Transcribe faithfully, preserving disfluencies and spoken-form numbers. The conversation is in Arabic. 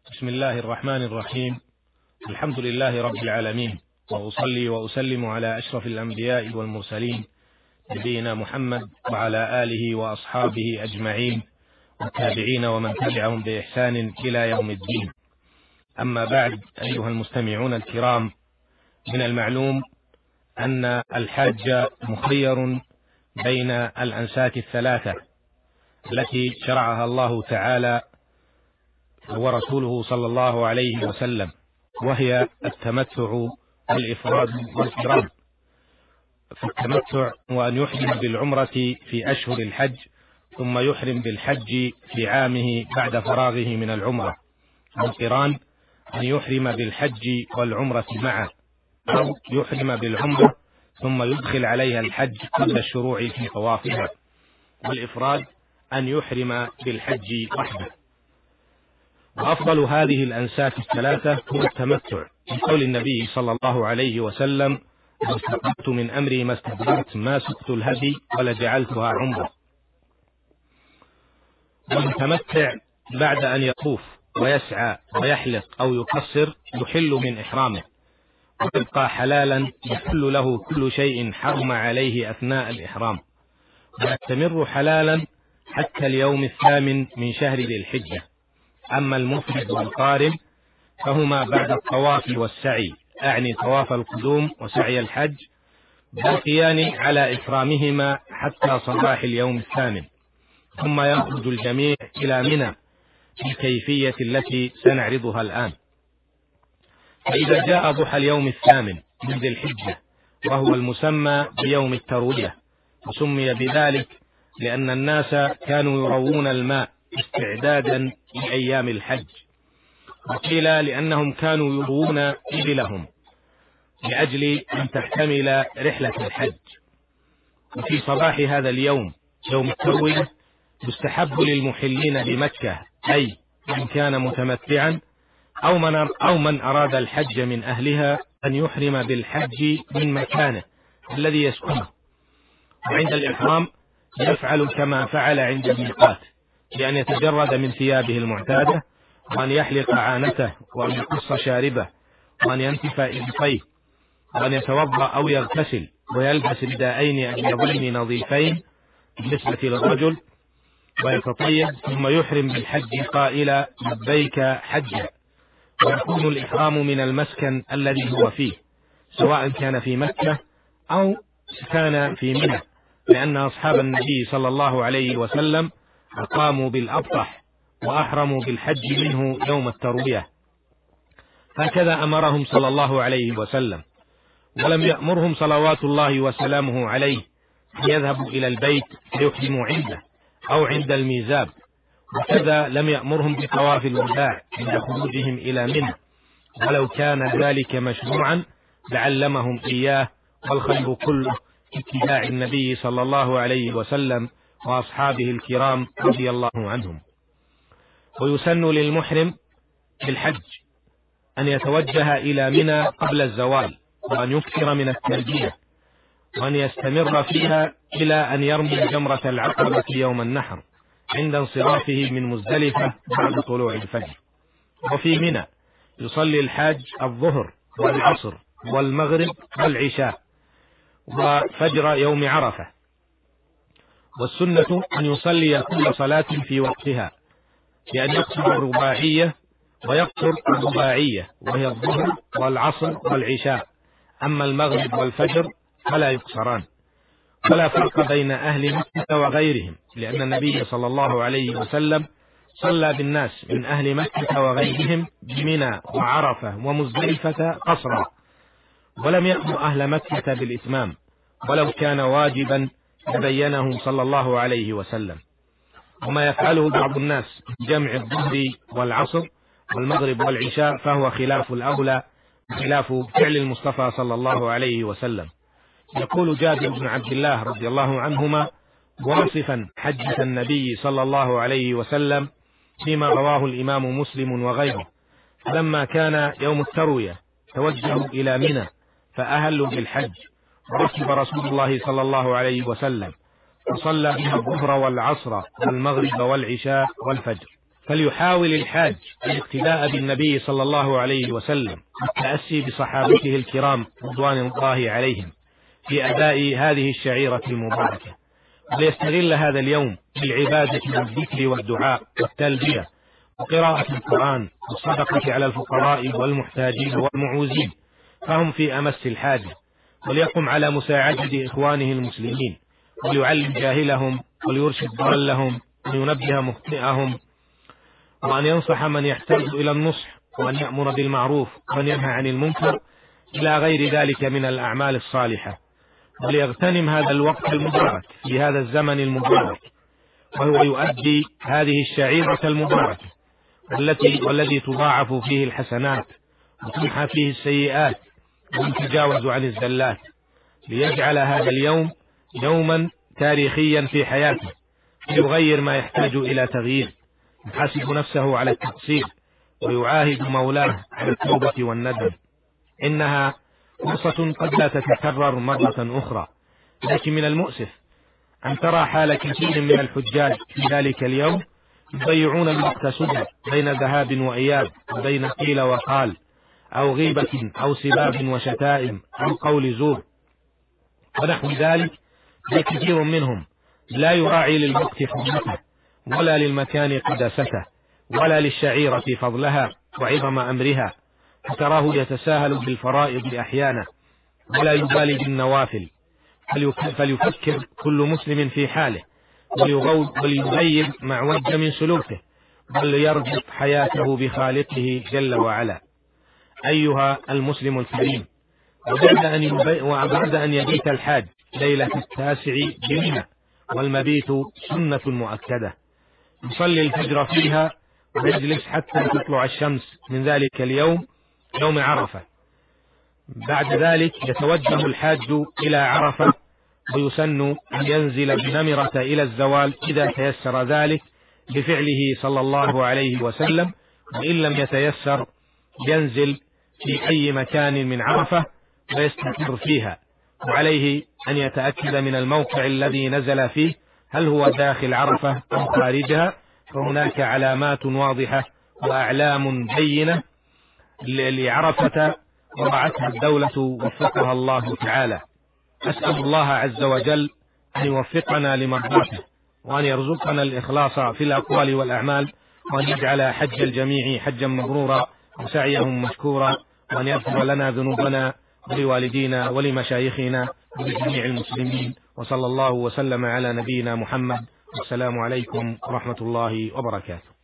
بسم الله الرحمن الرحيم. الحمد لله رب العالمين، وأصلي وأسلم على أشرف الأنبياء والمرسلين نبينا محمد وعلى آله وأصحابه أجمعين والتابعين ومن تبعهم بإحسان إلى يوم الدين. أما بعد، أيها المستمعون الكرام، من المعلوم أن الحاج مخير بين الأنساك الثلاثة التي شرعها الله تعالى ورسوله صلى الله عليه وسلم، وهي التمتع والإفراد والقران. فالتمتع هو أن يحرم بالعمرة في أشهر الحج، ثم يحرم بالحج في عامه بعد فراغه من العمرة. والقران أن يحرم بالحج والعمرة معا، أو يحرم بالعمرة ثم يدخل عليها الحج قبل الشروع في طوافها. والإفراد أن يحرم بالحج وحده. وأفضل هذه الأنساك الثلاثة هو التمتع، لقول النبي صلى الله عليه وسلم: لو استقبلت من أمري ما استدبرت ما سقت الهدي ولجعلتها عمرة. والمتمتع بعد أن يطوف ويسعى ويحلق أو يقصر يحل من إحرامه، ويبقى حلالا يحل له كل شيء حرم عليه أثناء الإحرام، ويستمر حلالا حتى اليوم الثامن من شهر ذي الحجة. أما المفرد والقارن فهما بعد الطواف والسعي، أعني طواف القدوم وسعي الحج، باقيان على إحرامهما حتى صباح اليوم الثامن، ثم يخرج الجميع إلى منى في الكيفية التي سنعرضها الآن. فإذا جاء ضحى اليوم الثامن من ذي الحجة، وهو المسمى بيوم التروية، وسمي بذلك لأن الناس كانوا يروون الماء استعدادا لأيام الحج، وقيل لأنهم كانوا يروون إبلهم لأجل أن تحتمل رحلة الحج. وفي صباح هذا اليوم يوم التروية يستحب للمحلين بمكة، أي من كان متمتعا أو من, أو من أراد الحج من أهلها، أن يحرم بالحج من مكانه الذي يسكنه، وعند الإحرام يفعل كما فعل عند الميقات، بأن يتجرد من ثيابه المعتادة، وأن يحلق عانته، وأن يقص شاربه، وأن ينتف إبطيه، وأن يتوضأ أو يغتسل، ويلبس رداءين أبيضين نظيفين بالنسبة للرجل، ويتطيب، ثم يحرم بالحج قائلا: لبيك حجا. ويكون الإحرام من المسكن الذي هو فيه، سواء كان في مكة أو كان في منى، لأن أصحاب النبي صلى الله عليه وسلم أقاموا بالأبطح وأحرموا بالحج منه يوم التروية، هكذا أمرهم صلى الله عليه وسلم. ولم يأمرهم صلوات الله وسلامه عليه أن يذهبوا إلى البيت فيحرموا عنده أو عند الميزاب، وكذا لم يأمرهم بطواف الوداع عند خروجهم إلى منى، ولو كان ذلك مشروعا لعلمهم إياه، والخير كله اتباع النبي صلى الله عليه وسلم وأصحابه الكرام رضي الله عنهم. ويسن للمحرم بالحج أن يتوجه إلى منى قبل الزوال، وأن يكثر من التلبية، وأن يستمر فيها إلى أن يرمي جمرة العقبة يوم النحر عند انصرافه من مزدلفة بعد طلوع الفجر. وفي منى يصلي الحاج الظهر والعصر والمغرب والعشاء وفجر يوم عرفة. والسنة أن يصلي كل صلاة في وقتها، بأن يقصر الرباعية ويقصر الرباعية، وهي الظهر والعصر والعشاء. أما المغرب والفجر فلا يقصران. ولا فرق بين أهل مكة وغيرهم، لأن النبي صلى الله عليه وسلم صلى بالناس من أهل مكة وغيرهم بمنى وعرفة ومزدلفة قصرا، ولم يأمر أهل مكة بالإتمام، ولو كان واجبا تبينه صلى الله عليه وسلم. وما يفعله بعض الناس جمع الظهر والعصر والمغرب والعشاء فهو خلاف الأولى، خلاف فعل المصطفى صلى الله عليه وسلم. يقول جابر بن عبد الله رضي الله عنهما واصفا حجة النبي صلى الله عليه وسلم فيما رواه الإمام مسلم وغيره: فلما كان يوم التروية توجهوا إلى منى فأهلوا بالحج، وركب رسول الله صلى الله عليه وسلم وصلى بها الظهر والعصر والمغرب والعشاء والفجر. فليحاول الحاج الاقتداء بالنبي صلى الله عليه وسلم والتأسي بصحابته الكرام رضوان الله عليهم في أداء هذه الشعيرة المباركة، وليستغل هذا اليوم بالعبادة والذكر والدعاء والتلبية وقراءة القرآن والصدقة على الفقراء والمحتاجين والمعوزين، فهم في أمس الحاجة، وليقم على مساعدة إخوانه المسلمين، وليعلم جاهلهم وليرشد ضالهم وينبه مخطئهم، وأن ينصح من يحتاج إلى النصح، وأن يأمر بالمعروف وأن ينهى عن المنكر إلى غير ذلك من الأعمال الصالحة. وليغتنم هذا الوقت المبارك في هذا الزمن المبارك وهو يؤدي هذه الشعيرة المباركة والتي والذي تضاعف فيه الحسنات وتمحى فيه السيئات ويتجاوز عن الزلات، ليجعل هذا اليوم يوما تاريخيا في حياته يغير ما يحتاج إلى تغيير، يحاسب نفسه على التقصير ويعاهد مولاه على التوبة والندم. إنها فرصة قد لا تتكرر مرة أخرى، لكن من المؤسف أن ترى حال كثير من الحجاج في ذلك اليوم يضيعون الوقت سدى بين ذهاب وإياب وبين قيل وقال أو غيبة أو سباب وشتائم أو قول زور ونحو ذلك، بل كثير منهم لا يراعي للوقت حرمته ولا للمكان قداسته ولا للشعيرة فضلها وعظم أمرها، فتراه يتساهل بالفرائض أحيانا ولا يبالي بالنوافل. فليفكر كل مسلم في حاله وليغير معوج من سلوكه وليربط حياته بخالقه جل وعلا. أيها المسلم الكريم، وبعد أن, يبي... وبعد أن يبيت الحاج ليلة التاسع بمنى والمبيت سنة مؤكدة، يصلي الفجر فيها ويجلس حتى تطلع الشمس من ذلك اليوم يوم عرفة. بعد ذلك يتوجه الحاج إلى عرفة، ويسن أن ينزل بنمرة إلى الزوال إذا تيسر ذلك بفعله صلى الله عليه وسلم، وإن لم يتيسر ينزل في أي مكان من عرفة ويستقر فيها، وعليه أن يتأكد من الموقع الذي نزل فيه هل هو داخل عرفة أو خارجها، فهناك علامات واضحة وأعلام بينة لعرفة وضعتها الدولة وفقها الله تعالى. أسأل الله عز وجل أن يوفقنا لمرضاته، وأن يرزقنا الإخلاص في الأقوال والأعمال، وأن يجعل حج الجميع حجا مبرورا وسعيهم مشكورا، وأن يغفر لنا ذنوبنا ولوالدينا ولمشايخنا ولجميع المسلمين، وصلى الله وسلم على نبينا محمد. والسلام عليكم ورحمة الله وبركاته.